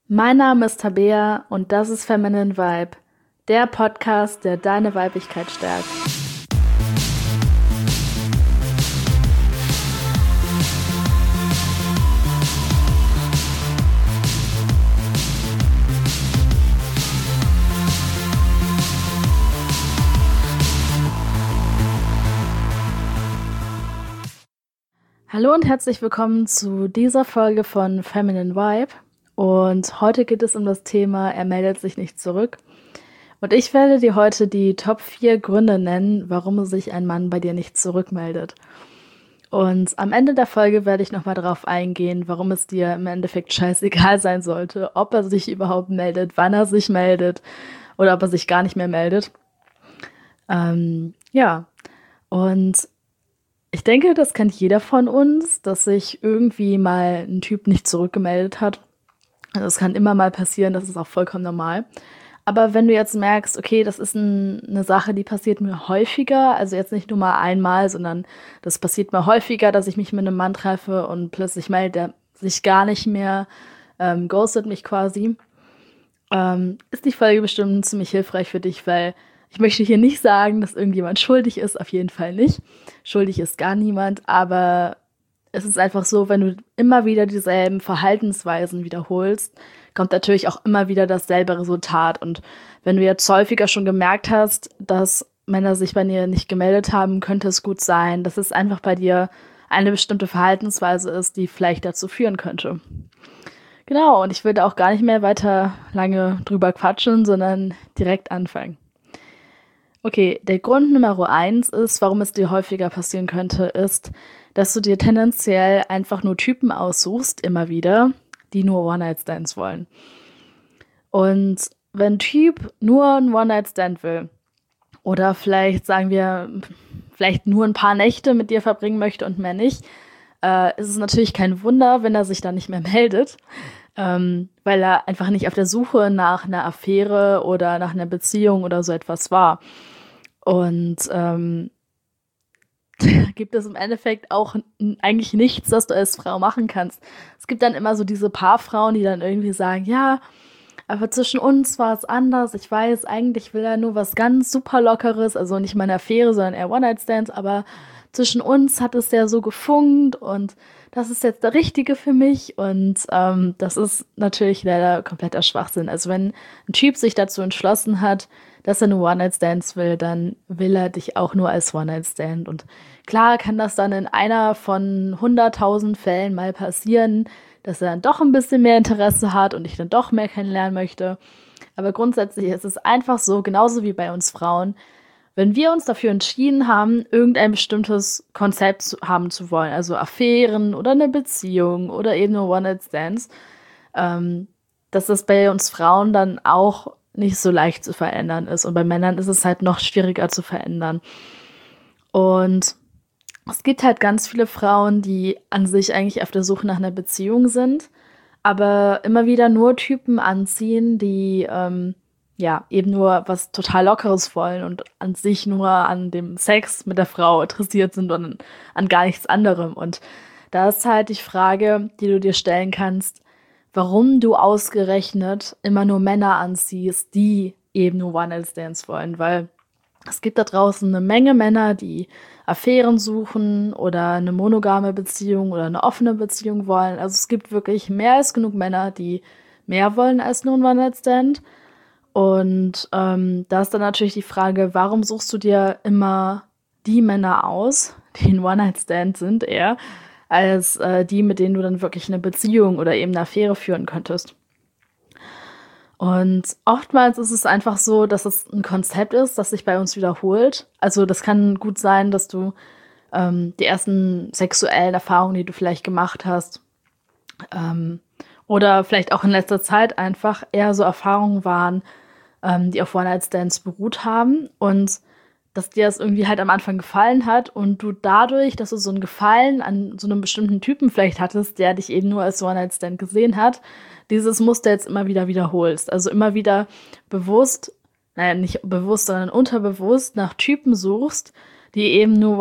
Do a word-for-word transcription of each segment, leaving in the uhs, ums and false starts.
Mein Name ist Tabea und das ist Feminine Vibe, der Podcast, der deine Weiblichkeit stärkt. Hallo und herzlich willkommen zu dieser Folge von Feminine Vibe. Und heute geht es um das Thema, er meldet sich nicht zurück. Und ich werde dir heute die Top vier Gründe nennen, warum sich ein Mann bei dir nicht zurückmeldet. Und am Ende der Folge werde ich nochmal darauf eingehen, warum es dir im Endeffekt scheißegal sein sollte, ob er sich überhaupt meldet, wann er sich meldet oder ob er sich gar nicht mehr meldet. Ähm, ja, und ich denke, das kennt jeder von uns, dass sich irgendwie mal ein Typ nicht zurückgemeldet hat. Also es kann immer mal passieren, das ist auch vollkommen normal. Aber wenn du jetzt merkst, okay, das ist ein, eine Sache, die passiert mir häufiger, also jetzt nicht nur mal einmal, sondern das passiert mir häufiger, dass ich mich mit einem Mann treffe und plötzlich meldet er sich gar nicht mehr, ähm, ghostet mich quasi, ähm, ist die Folge bestimmt ziemlich hilfreich für dich, weil ich möchte hier nicht sagen, dass irgendjemand schuldig ist, auf jeden Fall nicht. Schuldig ist gar niemand, aber es ist einfach so, wenn du immer wieder dieselben Verhaltensweisen wiederholst, kommt natürlich auch immer wieder dasselbe Resultat. Und wenn du jetzt häufiger schon gemerkt hast, dass Männer sich bei dir nicht gemeldet haben, könnte es gut sein, dass es einfach bei dir eine bestimmte Verhaltensweise ist, die vielleicht dazu führen könnte. Genau, und ich würde auch gar nicht mehr weiter lange drüber quatschen, sondern direkt anfangen. Okay, der Grund Nummer eins ist, warum es dir häufiger passieren könnte, ist, dass du dir tendenziell einfach nur Typen aussuchst, immer wieder, die nur One-Night-Stands wollen. Und wenn ein Typ nur ein One-Night-Stand will oder vielleicht, sagen wir, vielleicht nur ein paar Nächte mit dir verbringen möchte und mehr nicht, äh, ist es natürlich kein Wunder, wenn er sich dann nicht mehr meldet, ähm, weil er einfach nicht auf der Suche nach einer Affäre oder nach einer Beziehung oder so etwas war. Und ähm, gibt es im Endeffekt auch eigentlich nichts, das du als Frau machen kannst. Es gibt dann immer so diese paar Frauen, die dann irgendwie sagen, ja, aber zwischen uns war es anders. Ich weiß, eigentlich will er nur was ganz super Lockeres, also nicht mal eine Affäre, sondern eher One-Night-Stands, aber zwischen uns hat es ja so gefunkt und das ist jetzt der Richtige für mich. Und ähm, das ist natürlich leider kompletter Schwachsinn. Also wenn ein Typ sich dazu entschlossen hat, dass er nur One-Night-Stands will, dann will er dich auch nur als One-Night-Stand. Und klar kann das dann in einer von hunderttausend Fällen mal passieren, dass er dann doch ein bisschen mehr Interesse hat und dich dann doch mehr kennenlernen möchte. Aber grundsätzlich ist es einfach so, genauso wie bei uns Frauen, wenn wir uns dafür entschieden haben, irgendein bestimmtes Konzept zu, haben zu wollen, also Affären oder eine Beziehung oder eben nur One-Night-Stands, ähm, dass das bei uns Frauen dann auch nicht so leicht zu verändern ist. Und bei Männern ist es halt noch schwieriger zu verändern. Und es gibt halt ganz viele Frauen, die an sich eigentlich auf der Suche nach einer Beziehung sind, aber immer wieder nur Typen anziehen, die ähm, ja eben nur was total Lockeres wollen und an sich nur an dem Sex mit der Frau interessiert sind und an, an gar nichts anderem. Und da ist halt die Frage, die du dir stellen kannst, warum du ausgerechnet immer nur Männer anziehst, die eben nur One-Night-Stands wollen, weil es gibt da draußen eine Menge Männer, die Affären suchen oder eine monogame Beziehung oder eine offene Beziehung wollen. Also es gibt wirklich mehr als genug Männer, die mehr wollen als nur ein One-Night-Stand. Und ähm, da ist dann natürlich die Frage, warum suchst du dir immer die Männer aus, die ein One-Night-Stand sind eher, als äh, die, mit denen du dann wirklich eine Beziehung oder eben eine Affäre führen könntest. Und oftmals ist es einfach so, dass es ein Konzept ist, das sich bei uns wiederholt. Also das kann gut sein, dass du ähm, die ersten sexuellen Erfahrungen, die du vielleicht gemacht hast, ähm, oder vielleicht auch in letzter Zeit einfach eher so Erfahrungen waren, ähm, die auf One-Night-Stands beruht haben und dass dir das irgendwie halt am Anfang gefallen hat und du dadurch, dass du so ein Gefallen an so einem bestimmten Typen vielleicht hattest, der dich eben nur als One-Night-Stand gesehen hat, dieses Muster jetzt immer wieder wiederholst. Also immer wieder bewusst, naja, nicht bewusst, sondern unterbewusst nach Typen suchst, die eben nur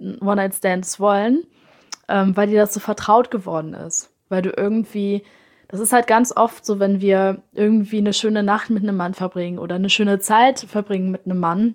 One-Night-Stands wollen, ähm, weil dir das so vertraut geworden ist. Weil du irgendwie das ist halt ganz oft so, wenn wir irgendwie eine schöne Nacht mit einem Mann verbringen oder eine schöne Zeit verbringen mit einem Mann,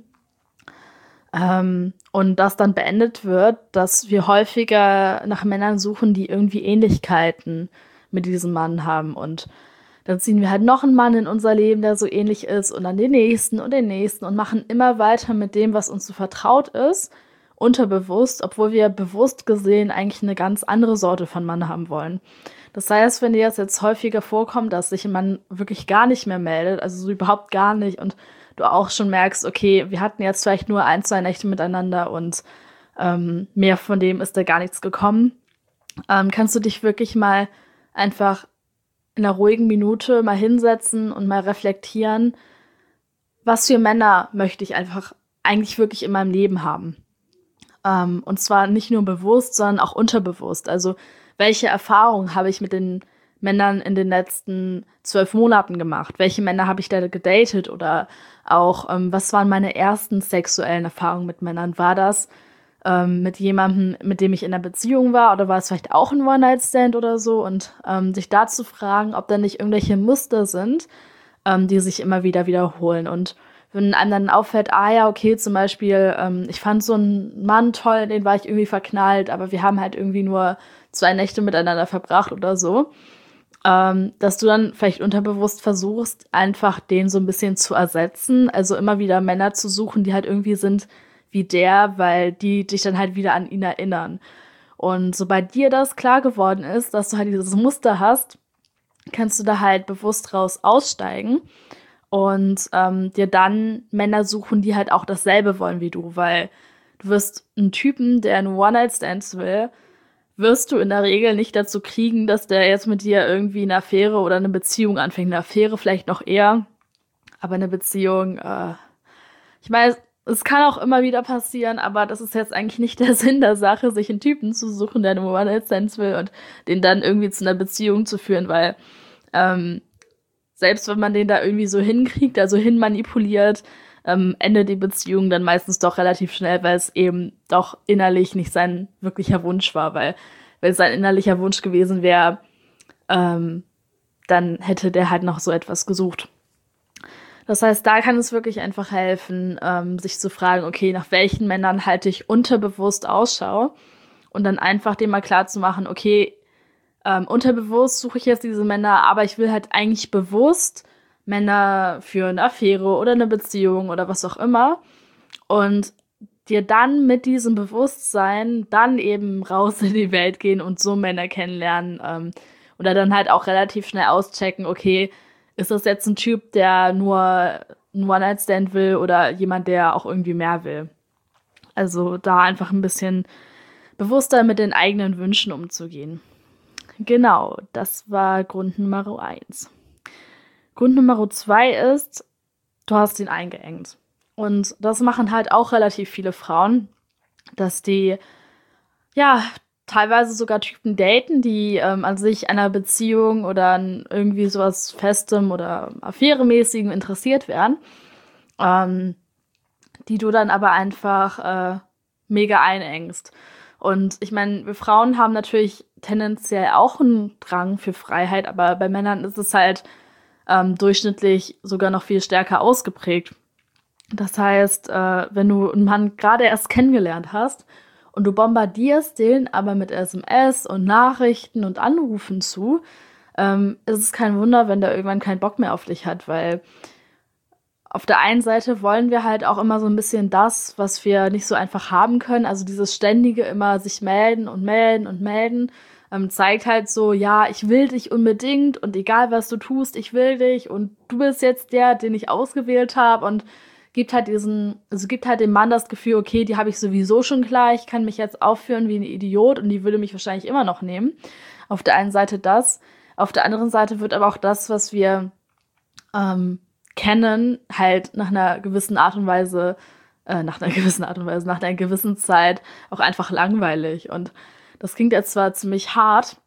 ähm, und das dann beendet wird, dass wir häufiger nach Männern suchen, die irgendwie Ähnlichkeiten mit diesem Mann haben. Und dann ziehen wir halt noch einen Mann in unser Leben, der so ähnlich ist, und dann den nächsten und den nächsten und machen immer weiter mit dem, was uns so vertraut ist, unterbewusst, obwohl wir bewusst gesehen eigentlich eine ganz andere Sorte von Mann haben wollen. Das heißt, wenn dir das jetzt häufiger vorkommt, dass sich ein Mann wirklich gar nicht mehr meldet, also so überhaupt gar nicht, und du auch schon merkst, okay, wir hatten jetzt vielleicht nur ein, zwei Nächte miteinander und ähm, mehr von dem ist da gar nichts gekommen, ähm, kannst du dich wirklich mal einfach in einer ruhigen Minute mal hinsetzen und mal reflektieren, was für Männer möchte ich einfach eigentlich wirklich in meinem Leben haben. Ähm, und zwar nicht nur bewusst, sondern auch unterbewusst. Also welche Erfahrungen habe ich mit den Männern in den letzten zwölf Monaten gemacht? Welche Männer habe ich da gedatet? Oder auch, ähm, was waren meine ersten sexuellen Erfahrungen mit Männern? War das ähm, mit jemandem, mit dem ich in einer Beziehung war? Oder war es vielleicht auch ein One-Night-Stand oder so? Und ähm, sich da zu fragen, ob da nicht irgendwelche Muster sind, ähm, die sich immer wieder wiederholen. Und wenn einem dann auffällt, ah ja, okay, zum Beispiel, ähm, ich fand so einen Mann toll, in den war ich irgendwie verknallt, aber wir haben halt irgendwie nur zwei Nächte miteinander verbracht oder so, ähm, dass du dann vielleicht unterbewusst versuchst, einfach den so ein bisschen zu ersetzen, also immer wieder Männer zu suchen, die halt irgendwie sind wie der, weil die dich dann halt wieder an ihn erinnern. Und sobald dir das klar geworden ist, dass du halt dieses Muster hast, kannst du da halt bewusst raus aussteigen und ähm, dir dann Männer suchen, die halt auch dasselbe wollen wie du, weil du wirst einen Typen, der einen One-Night-Stands will, wirst du in der Regel nicht dazu kriegen, dass der jetzt mit dir irgendwie eine Affäre oder eine Beziehung anfängt. Eine Affäre vielleicht noch eher, aber eine Beziehung, äh, ich meine, es kann auch immer wieder passieren, aber das ist jetzt eigentlich nicht der Sinn der Sache, sich einen Typen zu suchen, der eine One-Night-Stands will und den dann irgendwie zu einer Beziehung zu führen, weil ähm, selbst wenn man den da irgendwie so hinkriegt, also hinmanipuliert, ähm, endet die Beziehung dann meistens doch relativ schnell, weil es eben doch innerlich nicht sein wirklicher Wunsch war, weil wenn es sein innerlicher Wunsch gewesen wäre, ähm, dann hätte der halt noch so etwas gesucht. Das heißt, da kann es wirklich einfach helfen, ähm, sich zu fragen, okay, nach welchen Männern halte ich unterbewusst Ausschau, und dann einfach dem mal klar zu machen, okay, ähm, unterbewusst suche ich jetzt diese Männer, aber ich will halt eigentlich bewusst Männer für eine Affäre oder eine Beziehung oder was auch immer, und dir dann mit diesem Bewusstsein dann eben raus in die Welt gehen und so Männer kennenlernen, ähm, oder dann halt auch relativ schnell auschecken, okay, ist das jetzt ein Typ, der nur einen One-Night-Stand will oder jemand, der auch irgendwie mehr will. Also da einfach ein bisschen bewusster mit den eigenen Wünschen umzugehen. Genau, das war Grund Nummer eins. Grund Nummer zwei ist, du hast ihn eingeengt. Und das machen halt auch relativ viele Frauen, dass die, ja, teilweise sogar Typen daten, die ähm, an sich einer Beziehung oder an irgendwie sowas Festem oder Affäremäßigem interessiert wären, ähm, die du dann aber einfach äh, mega einengst. Und ich meine, wir Frauen haben natürlich tendenziell auch einen Drang für Freiheit, aber bei Männern ist es halt ähm, durchschnittlich sogar noch viel stärker ausgeprägt. Das heißt, äh, wenn du einen Mann gerade erst kennengelernt hast und du bombardierst den aber mit S M S und Nachrichten und Anrufen zu, ähm, ist es kein Wunder, wenn der irgendwann keinen Bock mehr auf dich hat, weil auf der einen Seite wollen wir halt auch immer so ein bisschen das, was wir nicht so einfach haben können. Also dieses ständige immer sich melden und melden und melden, ähm, zeigt halt so, ja, ich will dich unbedingt und egal was du tust, ich will dich und du bist jetzt der, den ich ausgewählt habe, und gibt halt diesen, also gibt halt dem Mann das Gefühl, okay, die habe ich sowieso schon klar, ich kann mich jetzt aufführen wie ein Idiot und die würde mich wahrscheinlich immer noch nehmen. Auf der einen Seite das, auf der anderen Seite wird aber auch das, was wir ähm, kennen, halt nach einer gewissen Art und Weise, äh, nach einer gewissen Art und Weise, nach einer gewissen Zeit auch einfach langweilig. Und das klingt jetzt zwar ziemlich hart,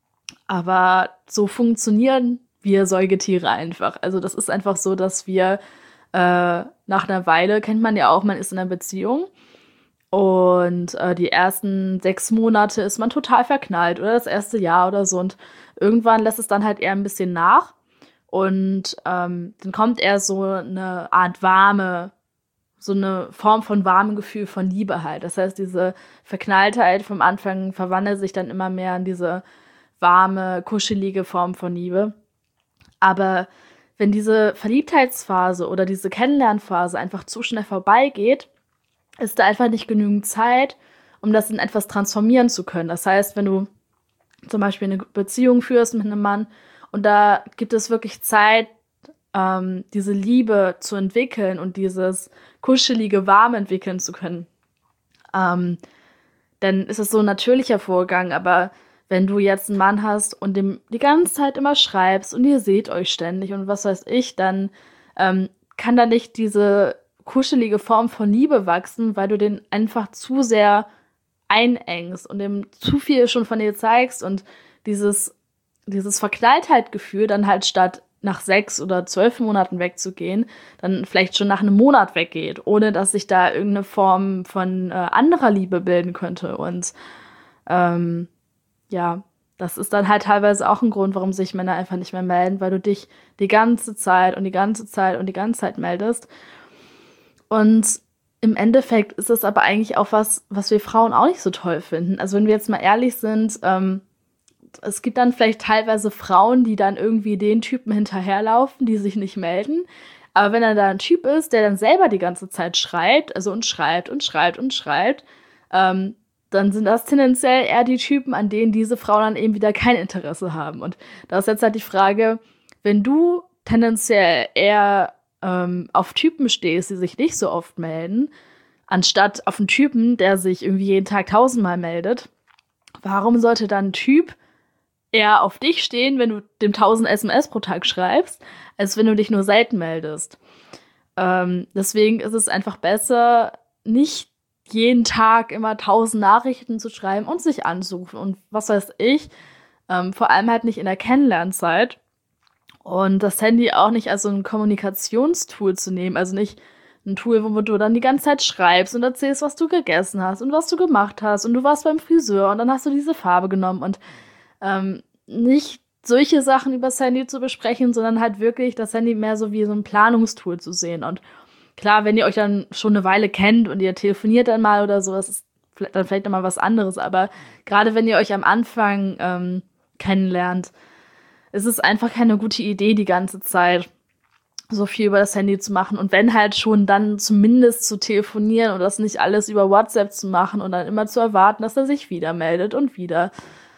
aber so funktionieren wir Säugetiere einfach. Also das ist einfach so, dass wir äh, nach einer Weile, kennt man ja auch, man ist in einer Beziehung und äh, die ersten sechs Monate ist man total verknallt oder das erste Jahr oder so, und irgendwann lässt es dann halt eher ein bisschen nach und ähm, dann kommt eher so eine Art warme, so eine Form von warmem Gefühl von Liebe halt. Das heißt, diese Verknalltheit vom Anfang verwandelt sich dann immer mehr in diese warme, kuschelige Form von Liebe. Aber wenn diese Verliebtheitsphase oder diese Kennenlernphase einfach zu schnell vorbeigeht, ist da einfach nicht genügend Zeit, um das in etwas transformieren zu können. Das heißt, wenn du zum Beispiel eine Beziehung führst mit einem Mann und da gibt es wirklich Zeit, ähm, diese Liebe zu entwickeln und dieses kuschelige, warme entwickeln zu können, ähm, dann ist es so ein natürlicher Vorgang. Aber wenn du jetzt einen Mann hast und dem die ganze Zeit immer schreibst und ihr seht euch ständig und was weiß ich, dann ähm, kann da nicht diese kuschelige Form von Liebe wachsen, weil du den einfach zu sehr einengst und dem zu viel schon von dir zeigst und dieses, dieses Verknalltheitgefühl dann halt statt nach sechs oder zwölf Monaten wegzugehen, dann vielleicht schon nach einem Monat weggeht, ohne dass sich da irgendeine Form von äh, anderer Liebe bilden könnte. Und ähm, ja, das ist dann halt teilweise auch ein Grund, warum sich Männer einfach nicht mehr melden, weil du dich die ganze Zeit und die ganze Zeit und die ganze Zeit meldest. Und im Endeffekt ist es aber eigentlich auch was, was wir Frauen auch nicht so toll finden. Also wenn wir jetzt mal ehrlich sind, ähm, es gibt dann vielleicht teilweise Frauen, die dann irgendwie den Typen hinterherlaufen, die sich nicht melden. Aber wenn dann da ein Typ ist, der dann selber die ganze Zeit schreibt, also und schreibt und schreibt und schreibt, ähm, dann sind das tendenziell eher die Typen, an denen diese Frauen dann eben wieder kein Interesse haben. Und da ist jetzt halt die Frage, wenn du tendenziell eher ähm, auf Typen stehst, die sich nicht so oft melden, anstatt auf einen Typen, der sich irgendwie jeden Tag tausendmal meldet, warum sollte dann ein Typ eher auf dich stehen, wenn du dem tausend S M S pro Tag schreibst, als wenn du dich nur selten meldest? Ähm, deswegen ist es einfach besser, nicht jeden Tag immer tausend Nachrichten zu schreiben und sich anzurufen und was weiß ich, ähm, vor allem halt nicht in der Kennenlernzeit und das Handy auch nicht als so ein Kommunikationstool zu nehmen, also nicht ein Tool, wo du dann die ganze Zeit schreibst und erzählst, was du gegessen hast und was du gemacht hast und du warst beim Friseur und dann hast du diese Farbe genommen und ähm, nicht solche Sachen übers Handy zu besprechen, sondern halt wirklich das Handy mehr so wie so ein Planungstool zu sehen. Und klar, wenn ihr euch dann schon eine Weile kennt und ihr telefoniert dann mal oder so, das ist dann vielleicht nochmal was anderes. Aber gerade wenn ihr euch am Anfang ähm, kennenlernt, ist es einfach keine gute Idee, die ganze Zeit so viel über das Handy zu machen. Und wenn halt schon, dann zumindest zu telefonieren und das nicht alles über WhatsApp zu machen und dann immer zu erwarten, dass er sich wieder meldet und wieder.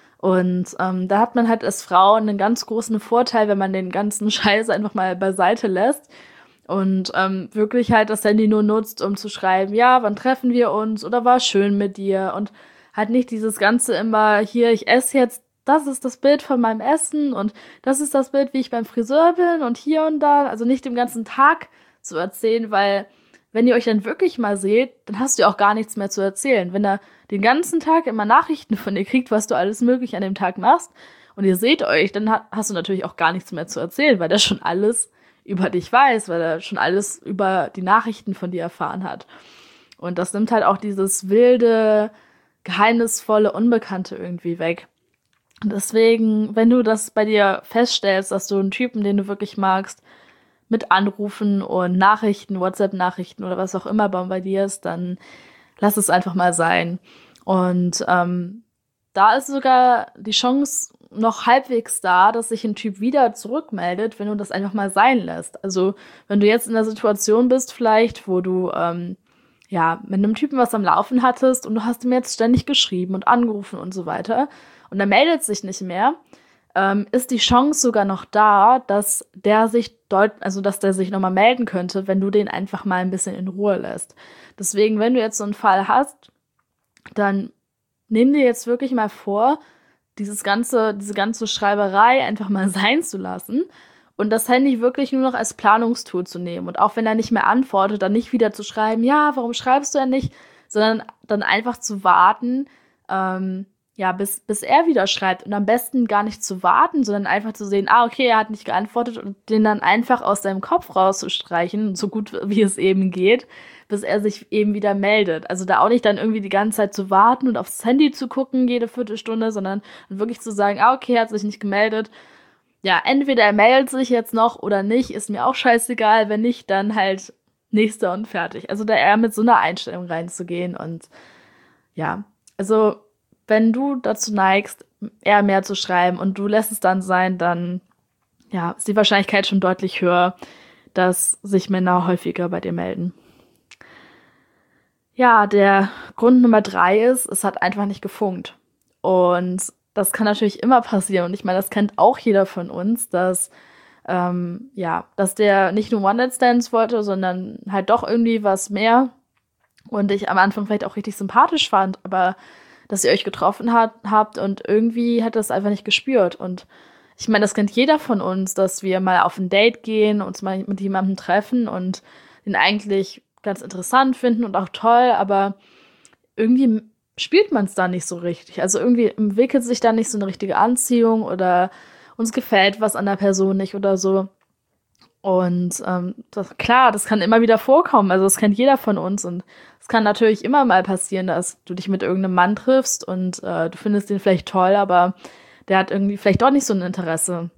Und ähm, da hat man halt als Frau einen ganz großen Vorteil, wenn man den ganzen Scheiß einfach mal beiseite lässt und ähm, wirklich halt das Handy nur nutzt, um zu schreiben, ja, wann treffen wir uns oder war schön mit dir und halt nicht dieses Ganze immer, hier, ich esse jetzt, das ist das Bild von meinem Essen und das ist das Bild, wie ich beim Friseur bin und hier und da, also nicht den ganzen Tag zu erzählen, weil wenn ihr euch dann wirklich mal seht, dann hast du ja auch gar nichts mehr zu erzählen. Wenn er den ganzen Tag immer Nachrichten von dir kriegt, was du alles möglich an dem Tag machst und ihr seht euch, dann hast du natürlich auch gar nichts mehr zu erzählen, weil der schon alles über dich weiß, weil er schon alles über die Nachrichten von dir erfahren hat. Und das nimmt halt auch dieses wilde, geheimnisvolle, Unbekannte irgendwie weg. Und deswegen, wenn du das bei dir feststellst, dass du einen Typen, den du wirklich magst, mit Anrufen und Nachrichten, WhatsApp-Nachrichten oder was auch immer bombardierst, dann lass es einfach mal sein. Und ähm, da ist sogar die Chance noch halbwegs da, dass sich ein Typ wieder zurückmeldet, wenn du das einfach mal sein lässt. Also wenn du jetzt in der Situation bist vielleicht, wo du ähm, ja mit einem Typen was am Laufen hattest und du hast ihm jetzt ständig geschrieben und angerufen und so weiter und er meldet sich nicht mehr, ähm, ist die Chance sogar noch da, dass der sich deut- also dass der sich nochmal melden könnte, wenn du den einfach mal ein bisschen in Ruhe lässt. Deswegen, wenn du jetzt so einen Fall hast, dann nimm dir jetzt wirklich mal vor, dieses ganze, diese ganze Schreiberei einfach mal sein zu lassen und das Handy wirklich nur noch als Planungstool zu nehmen. Und auch wenn er nicht mehr antwortet, dann nicht wieder zu schreiben, ja, warum schreibst du denn nicht, sondern dann einfach zu warten, ähm, ja, bis, bis er wieder schreibt. Und am besten gar nicht zu warten, sondern einfach zu sehen, ah, okay, er hat nicht geantwortet und den dann einfach aus seinem Kopf rauszustreichen, so gut wie es eben geht, bis er sich eben wieder meldet. Also da auch nicht dann irgendwie die ganze Zeit zu warten und aufs Handy zu gucken, jede Viertelstunde, sondern wirklich zu sagen, ah, okay, er hat sich nicht gemeldet. Ja, entweder er meldet sich jetzt noch oder nicht, ist mir auch scheißegal. Wenn nicht, dann halt nächster und fertig. Also da eher mit so einer Einstellung reinzugehen und ja, also wenn du dazu neigst, eher mehr zu schreiben und du lässt es dann sein, dann ja, ist die Wahrscheinlichkeit schon deutlich höher, dass sich Männer häufiger bei dir melden. Ja, der Grund Nummer drei ist, es hat einfach nicht gefunkt. Und das kann natürlich immer passieren. Und ich meine, das kennt auch jeder von uns, dass ähm, ja, dass der nicht nur One-Night-Stands wollte, sondern halt doch irgendwie was mehr und ich am Anfang vielleicht auch richtig sympathisch fand, aber dass ihr euch getroffen hat, habt und irgendwie hat das einfach nicht gespürt. Und ich meine, das kennt jeder von uns, dass wir mal auf ein Date gehen, uns mal mit jemandem treffen und den eigentlich ganz interessant finden und auch toll, aber irgendwie spielt man es da nicht so richtig. Also irgendwie entwickelt sich da nicht so eine richtige Anziehung oder uns gefällt was an der Person nicht oder so. Und ähm, das, klar, das kann immer wieder vorkommen. Also das kennt jeder von uns. Und es kann natürlich immer mal passieren, dass du dich mit irgendeinem Mann triffst und äh, du findest den vielleicht toll, aber der hat irgendwie vielleicht doch nicht so ein Interesse.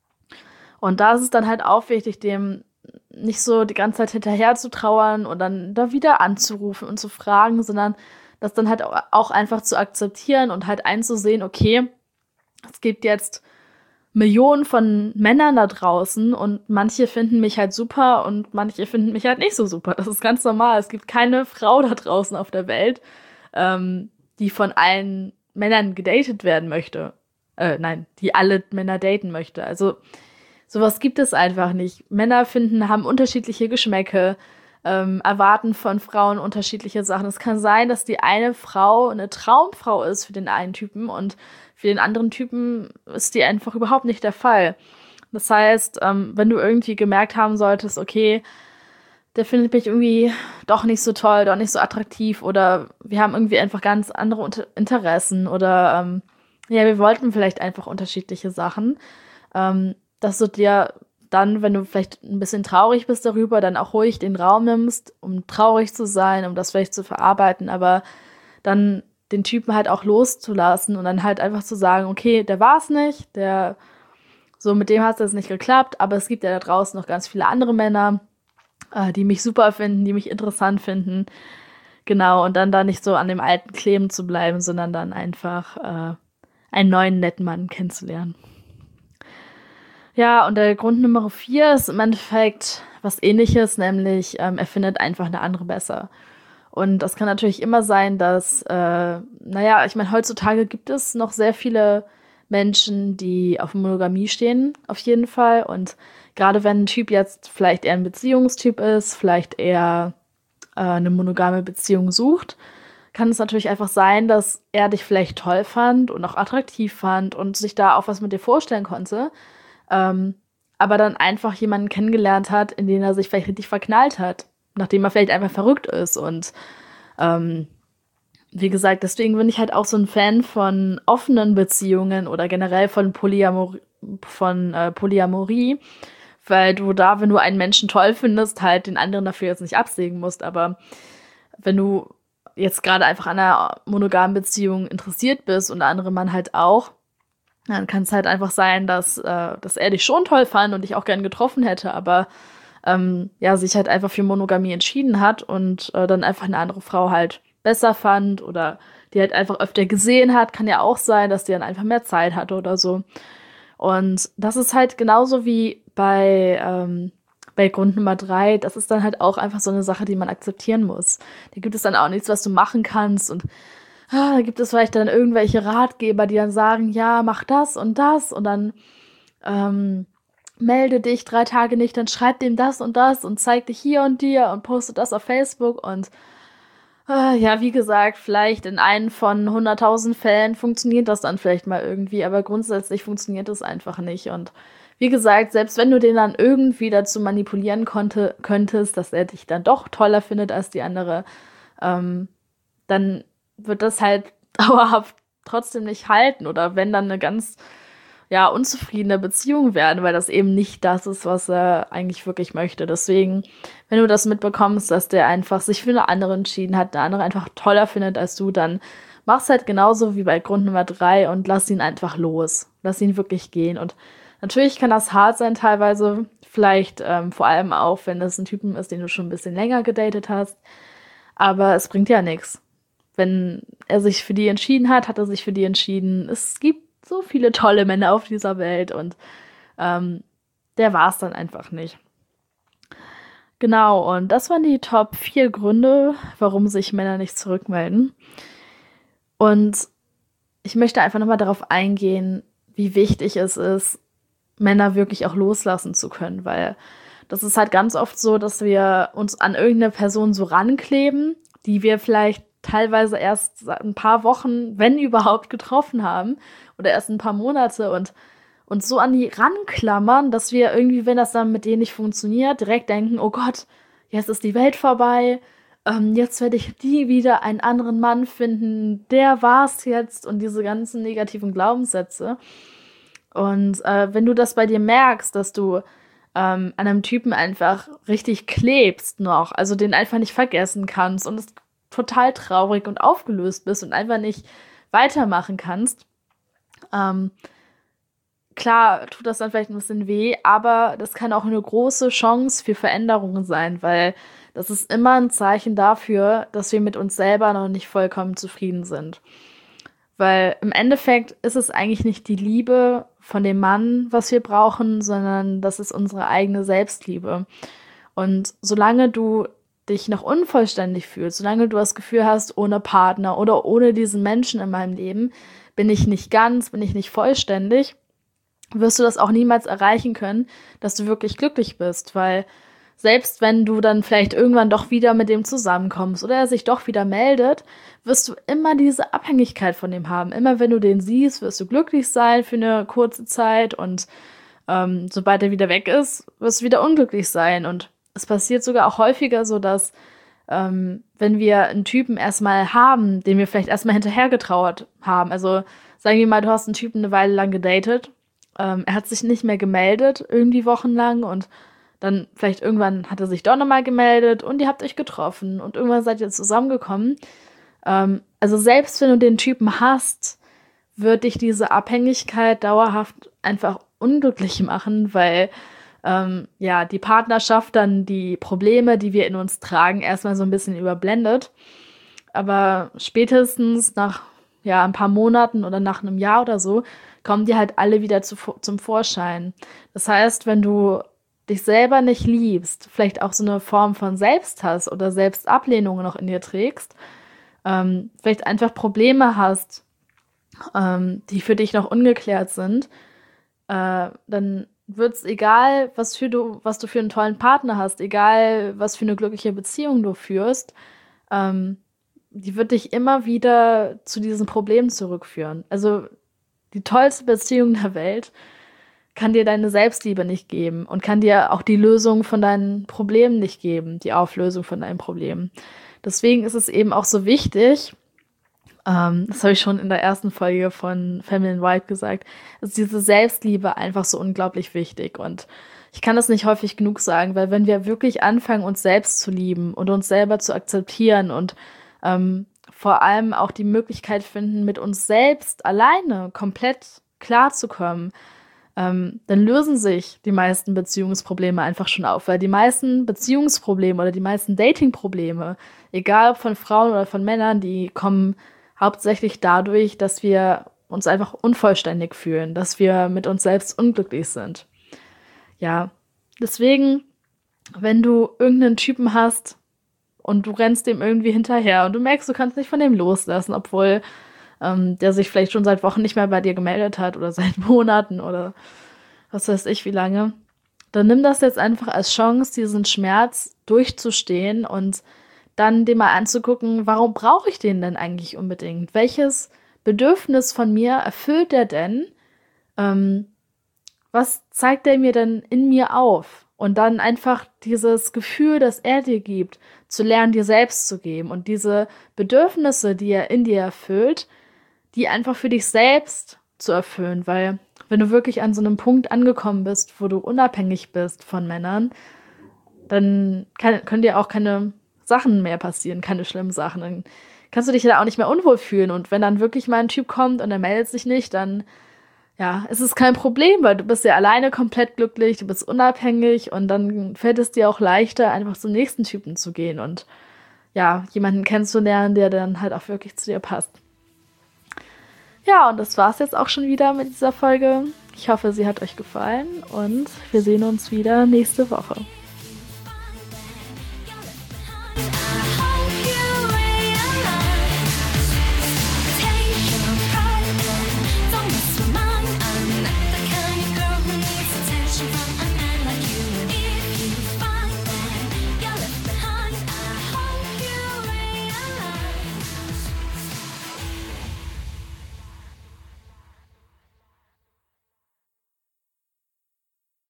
Und da ist es dann halt auch wichtig, dem nicht so die ganze Zeit hinterher zu trauern und dann da wieder anzurufen und zu fragen, sondern das dann halt auch einfach zu akzeptieren und halt einzusehen, okay, es gibt jetzt Millionen von Männern da draußen und manche finden mich halt super und manche finden mich halt nicht so super. Das ist ganz normal. Es gibt keine Frau da draußen auf der Welt, ähm, die von allen Männern gedatet werden möchte. Äh, nein, die alle Männer daten möchte. Also sowas gibt es einfach nicht. Männer finden, haben unterschiedliche Geschmäcke, ähm, erwarten von Frauen unterschiedliche Sachen. Es kann sein, dass die eine Frau eine Traumfrau ist für den einen Typen und für den anderen Typen ist die einfach überhaupt nicht der Fall. Das heißt, ähm, wenn du irgendwie gemerkt haben solltest, okay, der findet mich irgendwie doch nicht so toll, doch nicht so attraktiv oder wir haben irgendwie einfach ganz andere Unter- Interessen oder ähm, ja, wir wollten vielleicht einfach unterschiedliche Sachen, ähm, dass du dir dann, wenn du vielleicht ein bisschen traurig bist darüber, dann auch ruhig den Raum nimmst, um traurig zu sein, um das vielleicht zu verarbeiten, aber dann den Typen halt auch loszulassen und dann halt einfach zu sagen, okay, der war's nicht, der, so mit dem hat es nicht geklappt, aber es gibt ja da draußen noch ganz viele andere Männer, äh, die mich super finden, die mich interessant finden, genau, und dann da nicht so an dem Alten kleben zu bleiben, sondern dann einfach äh, einen neuen, netten Mann kennenzulernen. Ja, und der Grund Nummer vier ist im Endeffekt was Ähnliches, nämlich ähm, er findet einfach eine andere besser. Und das kann natürlich immer sein, dass, äh, naja, ich meine, heutzutage gibt es noch sehr viele Menschen, die auf Monogamie stehen, auf jeden Fall. Und gerade wenn ein Typ jetzt vielleicht eher ein Beziehungstyp ist, vielleicht eher äh, eine monogame Beziehung sucht, kann es natürlich einfach sein, dass er dich vielleicht toll fand und auch attraktiv fand und sich da auch was mit dir vorstellen konnte. Ähm, aber dann einfach jemanden kennengelernt hat, in den er sich vielleicht richtig verknallt hat, nachdem er vielleicht einfach verrückt ist. Und ähm, wie gesagt, deswegen bin ich halt auch so ein Fan von offenen Beziehungen oder generell von Polyamor von äh, Polyamorie, weil du da, wenn du einen Menschen toll findest, halt den anderen dafür jetzt nicht absägen musst. Aber wenn du jetzt gerade einfach an einer monogamen Beziehung interessiert bist und der andere Mann halt auch, dann kann es halt einfach sein, dass, äh, dass er dich schon toll fand und dich auch gern getroffen hätte, aber ähm, ja, sich halt einfach für Monogamie entschieden hat und äh, dann einfach eine andere Frau halt besser fand oder die halt einfach öfter gesehen hat. Kann ja auch sein, dass die dann einfach mehr Zeit hatte oder so. Und das ist halt genauso wie bei, ähm, bei Grund Nummer drei. Das ist dann halt auch einfach so eine Sache, die man akzeptieren muss. Da gibt es dann auch nichts, was du machen kannst und ah, da gibt es vielleicht dann irgendwelche Ratgeber, die dann sagen, ja, mach das und das und dann ähm, melde dich drei Tage nicht, dann schreib dem das und das und zeig dich hier und dir und poste das auf Facebook und äh, ja, wie gesagt, vielleicht in einem von hunderttausend Fällen funktioniert das dann vielleicht mal irgendwie, aber grundsätzlich funktioniert das einfach nicht und wie gesagt, selbst wenn du den dann irgendwie dazu manipulieren konnte, könntest, dass er dich dann doch toller findet als die andere, ähm, dann wird das halt dauerhaft trotzdem nicht halten oder wenn dann eine ganz ja, unzufriedene Beziehung werden, weil das eben nicht das ist, was er eigentlich wirklich möchte. Deswegen, wenn du das mitbekommst, dass der einfach sich für eine andere entschieden hat, eine andere einfach toller findet als du, dann mach's halt genauso wie bei Grund Nummer drei und lass ihn einfach los. Lass ihn wirklich gehen. Und natürlich kann das hart sein teilweise, vielleicht ähm, vor allem auch, wenn das ein Typen ist, den du schon ein bisschen länger gedatet hast. Aber es bringt ja nichts. Wenn er sich für die entschieden hat, hat er sich für die entschieden. Es gibt so viele tolle Männer auf dieser Welt und ähm, der war es dann einfach nicht. Genau, und das waren die Top vier Gründe, warum sich Männer nicht zurückmelden. Und ich möchte einfach nochmal darauf eingehen, wie wichtig es ist, Männer wirklich auch loslassen zu können, weil das ist halt ganz oft so, dass wir uns an irgendeine Person so rankleben, die wir vielleicht teilweise erst seit ein paar Wochen, wenn überhaupt, getroffen haben oder erst ein paar Monate und uns so an die ranklammern, dass wir irgendwie, wenn das dann mit denen nicht funktioniert, direkt denken, oh Gott, jetzt ist die Welt vorbei, ähm, jetzt werde ich nie wieder einen anderen Mann finden, der war's jetzt und diese ganzen negativen Glaubenssätze. Und äh, wenn du das bei dir merkst, dass du ähm, an einem Typen einfach richtig klebst noch, also den einfach nicht vergessen kannst und es total traurig und aufgelöst bist und einfach nicht weitermachen kannst, ähm, klar tut das dann vielleicht ein bisschen weh, aber das kann auch eine große Chance für Veränderungen sein, weil das ist immer ein Zeichen dafür, dass wir mit uns selber noch nicht vollkommen zufrieden sind. Weil im Endeffekt ist es eigentlich nicht die Liebe von dem Mann, was wir brauchen, sondern das ist unsere eigene Selbstliebe. Und solange du dich noch unvollständig fühlst, solange du das Gefühl hast, ohne Partner oder ohne diesen Menschen in meinem Leben bin ich nicht ganz, bin ich nicht vollständig, wirst du das auch niemals erreichen können, dass du wirklich glücklich bist, weil selbst wenn du dann vielleicht irgendwann doch wieder mit dem zusammenkommst oder er sich doch wieder meldet, wirst du immer diese Abhängigkeit von dem haben. Immer wenn du den siehst, wirst du glücklich sein für eine kurze Zeit und ähm, sobald er wieder weg ist, wirst du wieder unglücklich sein. Und es passiert sogar auch häufiger so, dass ähm, wenn wir einen Typen erstmal haben, den wir vielleicht erstmal hinterhergetrauert haben, also sagen wir mal, du hast einen Typen eine Weile lang gedatet, ähm, er hat sich nicht mehr gemeldet, irgendwie wochenlang und dann vielleicht irgendwann hat er sich doch nochmal gemeldet und ihr habt euch getroffen und irgendwann seid ihr zusammengekommen. Ähm, also selbst wenn du den Typen hast, wird dich diese Abhängigkeit dauerhaft einfach unglücklich machen, weil ähm, ja die Partnerschaft dann die Probleme, die wir in uns tragen, erstmal so ein bisschen überblendet. Aber spätestens nach ja ein paar Monaten oder nach einem Jahr oder so kommen die halt alle wieder zu, zum Vorschein. Das heißt, wenn du dich selber nicht liebst, vielleicht auch so eine Form von Selbsthass oder Selbstablehnung noch in dir trägst, ähm, vielleicht einfach Probleme hast, ähm, die für dich noch ungeklärt sind, äh, dann wird es egal, was für du, was du für einen tollen Partner hast, egal, was für eine glückliche Beziehung du führst, ähm, die wird dich immer wieder zu diesen Problemen zurückführen. Also die tollste Beziehung der Welt kann dir deine Selbstliebe nicht geben und kann dir auch die Lösung von deinen Problemen nicht geben, die Auflösung von deinen Problemen. Deswegen ist es eben auch so wichtig, ähm, das habe ich schon in der ersten Folge von Feminine Vibe gesagt, ist diese Selbstliebe einfach so unglaublich wichtig. Und ich kann das nicht häufig genug sagen, weil wenn wir wirklich anfangen, uns selbst zu lieben und uns selber zu akzeptieren und ähm, vor allem auch die Möglichkeit finden, mit uns selbst alleine komplett klarzukommen, Ähm, dann lösen sich die meisten Beziehungsprobleme einfach schon auf, weil die meisten Beziehungsprobleme oder die meisten Datingprobleme, egal ob von Frauen oder von Männern, die kommen hauptsächlich dadurch, dass wir uns einfach unvollständig fühlen, dass wir mit uns selbst unglücklich sind. Ja, deswegen, wenn du irgendeinen Typen hast und du rennst dem irgendwie hinterher und du merkst, du kannst nicht von dem loslassen, obwohl Ähm, der sich vielleicht schon seit Wochen nicht mehr bei dir gemeldet hat oder seit Monaten oder was weiß ich wie lange, dann nimm das jetzt einfach als Chance, diesen Schmerz durchzustehen und dann dir mal anzugucken, warum brauche ich den denn eigentlich unbedingt? Welches Bedürfnis von mir erfüllt der denn? Ähm, was zeigt er mir denn in mir auf? Und dann einfach dieses Gefühl, das er dir gibt, zu lernen, dir selbst zu geben und diese Bedürfnisse, die er in dir erfüllt, die einfach für dich selbst zu erfüllen, weil wenn du wirklich an so einem Punkt angekommen bist, wo du unabhängig bist von Männern, dann kann, können dir auch keine Sachen mehr passieren, keine schlimmen Sachen. Dann kannst du dich da auch nicht mehr unwohl fühlen. Und wenn dann wirklich mal ein Typ kommt und er meldet sich nicht, dann ja, es ist kein Problem, weil du bist ja alleine komplett glücklich, du bist unabhängig und dann fällt es dir auch leichter, einfach zum nächsten Typen zu gehen und ja, jemanden kennenzulernen, der dann halt auch wirklich zu dir passt. Ja, und das war's jetzt auch schon wieder mit dieser Folge. Ich hoffe, sie hat euch gefallen und wir sehen uns wieder nächste Woche.